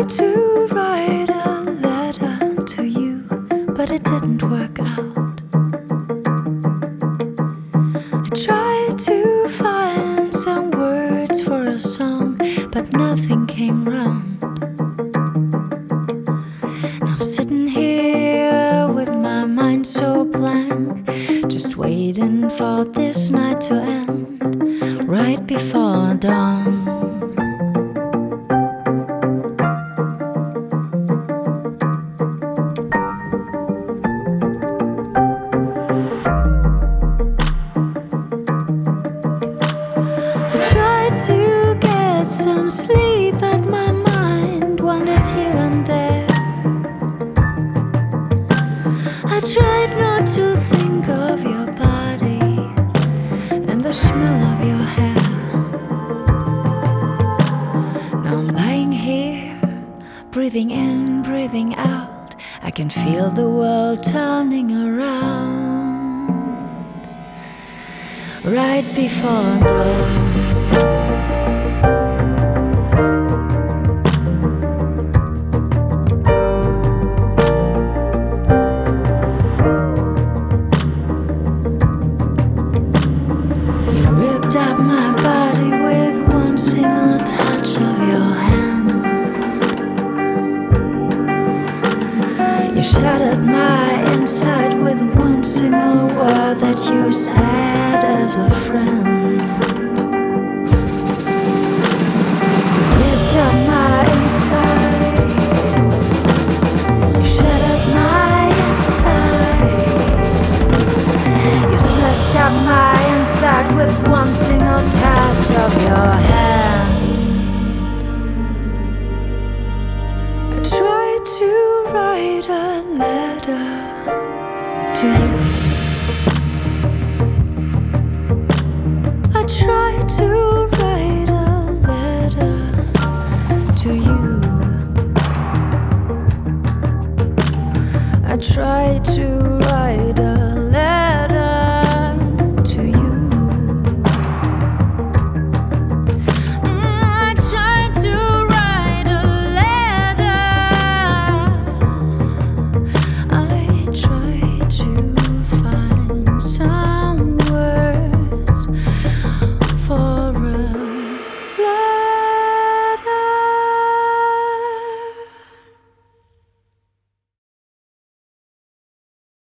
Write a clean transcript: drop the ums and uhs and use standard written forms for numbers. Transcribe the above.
tried to write a letter to you, but it didn't work out. I tried to find some words for a song, but nothing came round. Now I'm sitting here with my mind so blank, just waiting for this night to end, right before dawn. I tried to get some sleep, but my mind wandered here and there. I tried not to think of your body and the smell of your hair. Now I'm lying here, breathing in, breathing out. I can feel the world turning around, right before dawn. Up my body with one single touch of your hand. You shattered my inside with one single word that you said as a friend. You ripped up my inside. You shattered my inside. You smashed up my inside with one single touch of your hand. I tried to write a letter to you. I tried to write a letter to you. I tried to write a